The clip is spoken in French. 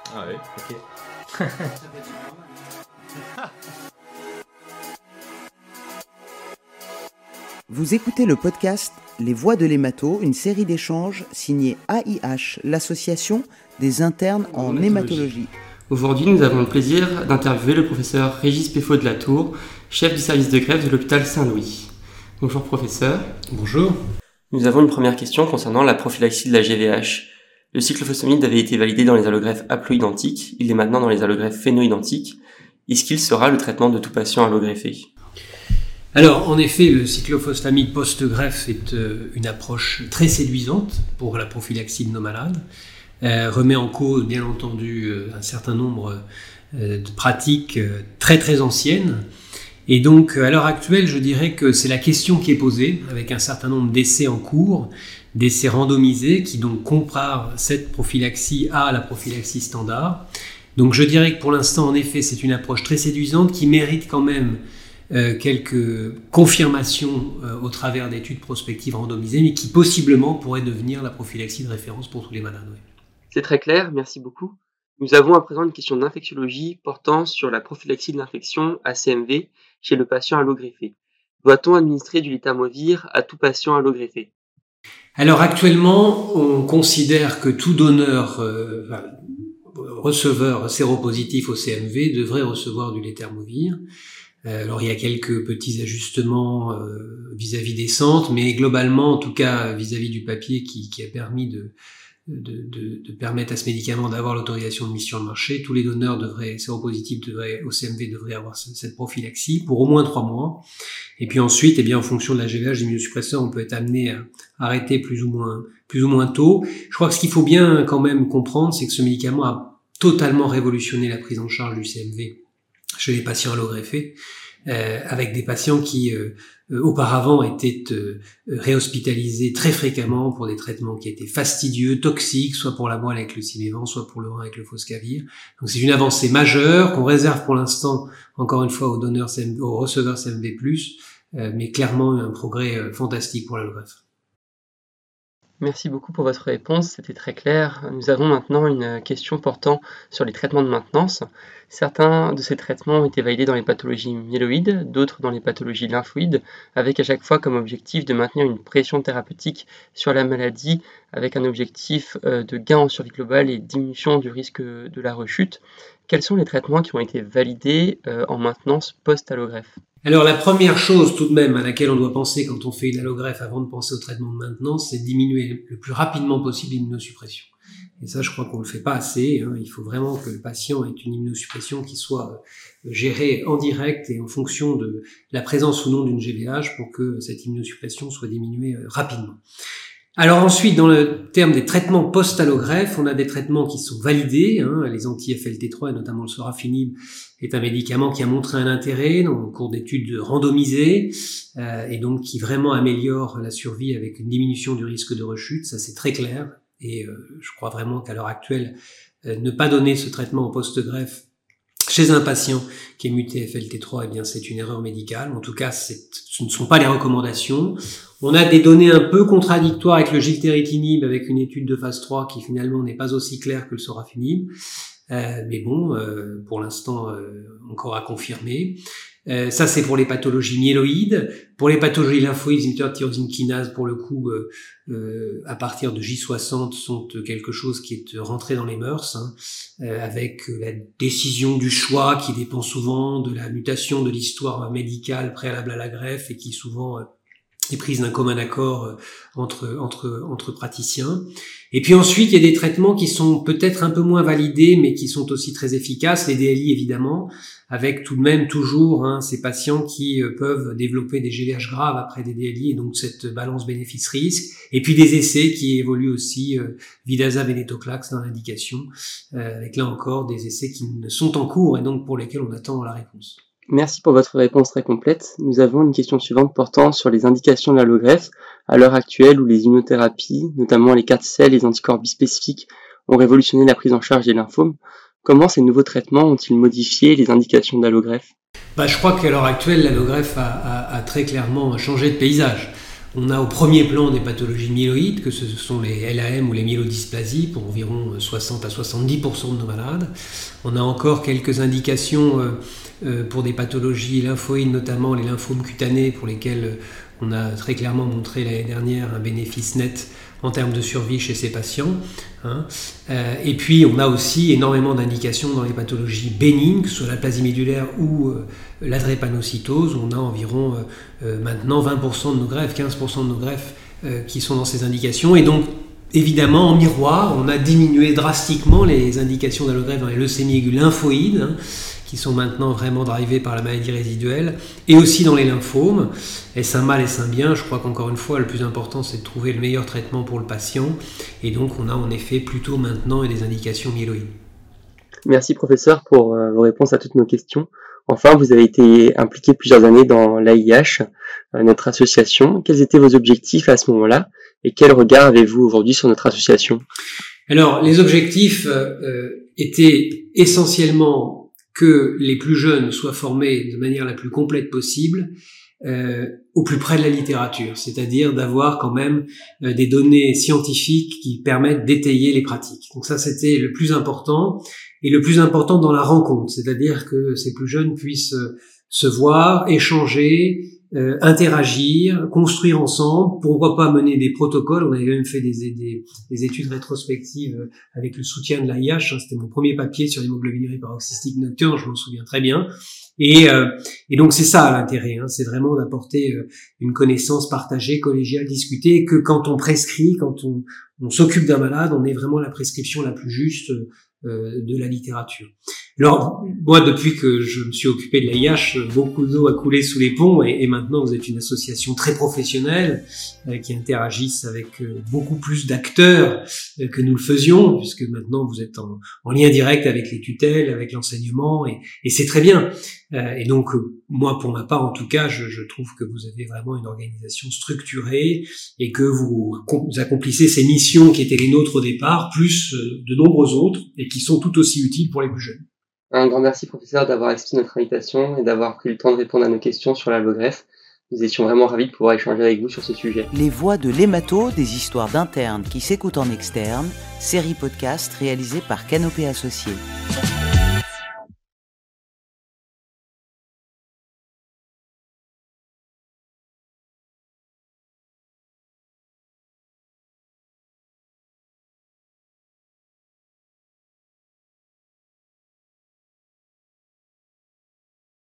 Ah ouais, ok. Vous écoutez le podcast Les Voix de l'hémato, une série d'échanges signée AIH, l'association des internes en hématologie. Aujourd'hui, nous avons le plaisir d'interviewer le professeur Régis Peffaut de la Tour, chef du service de greffe de l'hôpital Saint-Louis. Bonjour professeur. Bonjour. Nous avons une première question concernant la prophylaxie de la GVH. Le cyclophosphamide avait été validé dans les allogreffes haploidentiques, il est maintenant dans les allogreffes phénoidentiques. Est-ce qu'il sera le traitement de tout patient allogreffé ? Alors, en effet, le cyclophosphamide post-greffe est une approche très séduisante pour la prophylaxie de nos malades. Remet en cause, bien entendu, un certain nombre de pratiques très très anciennes. Et donc, à l'heure actuelle, je dirais que c'est la question qui est posée, avec un certain nombre d'essais en cours, d'essais randomisés, qui donc comparent cette prophylaxie à la prophylaxie standard. Donc, je dirais que pour l'instant, en effet, c'est une approche très séduisante qui mérite quand même quelques confirmations au travers d'études prospectives randomisées, mais qui possiblement pourraient devenir la prophylaxie de référence pour tous les malades. Oui. C'est très clair, merci beaucoup. Nous avons à présent une question d'infectiologie portant sur la prophylaxie de l'infection ACMV chez le patient allogreffé. Doit-on administrer du létamovir à tout patient allogreffé ? Alors actuellement, on considère que tout donneur receveur séropositif au CMV devrait recevoir du létamovir. Alors il y a quelques petits ajustements vis-à-vis des centres, mais globalement, en tout cas vis-à-vis du papier qui a permis de permettre à ce médicament d'avoir l'autorisation de mise sur le marché, tous les donneurs séropositifs au CMV devraient avoir cette prophylaxie pour au moins 3 mois. Et puis ensuite, en fonction de la GVH des immunosuppresseurs, on peut être amené à arrêter plus ou moins tôt. Je crois que ce qu'il faut bien quand même comprendre, c'est que ce médicament a totalement révolutionné la prise en charge du CMV chez les patients allogreffés, avec des patients qui auparavant étaient réhospitalisés très fréquemment pour des traitements qui étaient fastidieux, toxiques, soit pour la moelle avec le Simévan, soit pour le rein avec le foscavir. Donc c'est une avancée majeure qu'on réserve pour l'instant, encore une fois, aux receveurs CMV+, mais clairement un progrès fantastique pour l'allogreffe. Merci beaucoup pour votre réponse, c'était très clair. Nous avons maintenant une question portant sur les traitements de maintenance. Certains de ces traitements ont été validés dans les pathologies myéloïdes, d'autres dans les pathologies lymphoïdes, avec à chaque fois comme objectif de maintenir une pression thérapeutique sur la maladie, avec un objectif de gain en survie globale et diminution du risque de la rechute. Quels sont les traitements qui ont été validés en maintenance post-allogreffe ? Alors la première chose tout de même à laquelle on doit penser quand on fait une allogreffe avant de penser au traitement de maintenance, c'est de diminuer le plus rapidement possible l'immunosuppression. Et ça, je crois qu'on le fait pas assez. Il faut vraiment que le patient ait une immunosuppression qui soit gérée en direct et en fonction de la présence ou non d'une GVH pour que cette immunosuppression soit diminuée rapidement. Alors ensuite, dans le terme des traitements post-allogreffe, on a des traitements qui sont validés. Les anti-FLT3 et notamment le sorafenib est un médicament qui a montré un intérêt dans le cours d'études randomisées et donc qui vraiment améliore la survie avec une diminution du risque de rechute. Ça, c'est très clair et je crois vraiment qu'à l'heure actuelle, ne pas donner ce traitement en post-greffe chez un patient qui est muté FLT3, c'est une erreur médicale. En tout cas, ce ne sont pas les recommandations. On a des données un peu contradictoires avec le gilteritinib, avec une étude de phase 3 qui finalement n'est pas aussi claire que le sorafenib. Mais bon, pour l'instant, encore à confirmer. Ça, c'est pour les pathologies myéloïdes. Pour les pathologies lymphoïdes, les inhibiteurs de tyrosine kinase, pour le coup, à partir de J60, sont quelque chose qui est rentré dans les mœurs, avec la décision du choix qui dépend souvent de la mutation de l'histoire médicale préalable à la greffe et qui souvent est prise d'un commun accord entre praticiens. Et puis ensuite, il y a des traitements qui sont peut-être un peu moins validés, mais qui sont aussi très efficaces, les DLI évidemment, avec tout de même toujours ces patients qui peuvent développer des GVH graves après des DLI, et donc cette balance bénéfice-risque. Et puis des essais qui évoluent aussi, Vidaza, Venetoclax dans l'indication, avec là encore des essais qui sont en cours et donc pour lesquels on attend la réponse. Merci pour votre réponse très complète. Nous avons une question suivante portant sur les indications de l'allogreffe à l'heure actuelle où les immunothérapies, notamment les CAR-T et les anticorps bispécifiques, ont révolutionné la prise en charge des lymphomes. Comment ces nouveaux traitements ont-ils modifié les indications d'allogreffe ? Je crois qu'à l'heure actuelle, l'allogreffe a très clairement changé de paysage. On a au premier plan des pathologies myéloïdes, que ce sont les LAM ou les myélodysplasies, pour environ 60 à 70% de nos malades. On a encore quelques indications pour des pathologies lymphoïdes, notamment les lymphomes cutanés, pour lesquels on a très clairement montré l'année dernière un bénéfice net en termes de survie chez ces patients. Et puis on a aussi énormément d'indications dans les pathologies bénignes, que ce soit la plasie médulaire ou la drépanocytose, où on a environ maintenant 20% de nos greffes, 15% de nos greffes qui sont dans ces indications. Et donc évidemment, en miroir, on a diminué drastiquement les indications d'allogreffe dans les leucémies aiguës lymphoïdes, qui sont maintenant vraiment drivées par la maladie résiduelle, et aussi dans les lymphomes. Est-ce un mal, est-ce un bien ? Je crois qu'encore une fois, le plus important, c'est de trouver le meilleur traitement pour le patient. Et donc, on a en effet plutôt maintenant des indications myéloïdes. Merci professeur pour vos réponses à toutes nos questions. Enfin, vous avez été impliqué plusieurs années dans l'AIH, notre association. Quels étaient vos objectifs à ce moment-là et quel regard avez-vous aujourd'hui sur notre association ? Alors, les objectifs étaient essentiellement que les plus jeunes soient formés de manière la plus complète possible au plus près de la littérature, c'est-à-dire d'avoir quand même des données scientifiques qui permettent d'étayer les pratiques. Donc ça, c'était le plus important, et le plus important dans la rencontre, c'est-à-dire que ces plus jeunes puissent se voir, échanger, interagir, construire ensemble, pourquoi pas mener des protocoles. On avait même fait des études rétrospectives avec le soutien de l'AIH, c'était mon premier papier sur l'hémoglobinurie paroxystique nocturne, je m'en souviens très bien. Et donc c'est ça l'intérêt, c'est vraiment d'apporter une connaissance partagée, collégiale, discutée, que quand on prescrit, quand on s'occupe d'un malade, on ait vraiment la prescription la plus juste de la littérature. Alors, moi, depuis que je me suis occupé de l'AIH, beaucoup d'eau a coulé sous les ponts, et maintenant vous êtes une association très professionnelle qui interagissent avec beaucoup plus d'acteurs que nous le faisions, puisque maintenant vous êtes en lien direct avec les tutelles, avec l'enseignement, et c'est très bien. Et donc, moi, pour ma part, en tout cas, je trouve que vous avez vraiment une organisation structurée et que vous accomplissez ces missions qui étaient les nôtres au départ, plus de nombreuses autres, et qui sont tout aussi utiles pour les plus jeunes. Un grand merci professeur d'avoir accepté notre invitation et d'avoir pris le temps de répondre à nos questions sur l'allogreffe. Nous étions vraiment ravis de pouvoir échanger avec vous sur ce sujet. Les voix de l'hémato, des histoires d'internes qui s'écoutent en externe, série podcast réalisée par Canopée Associés.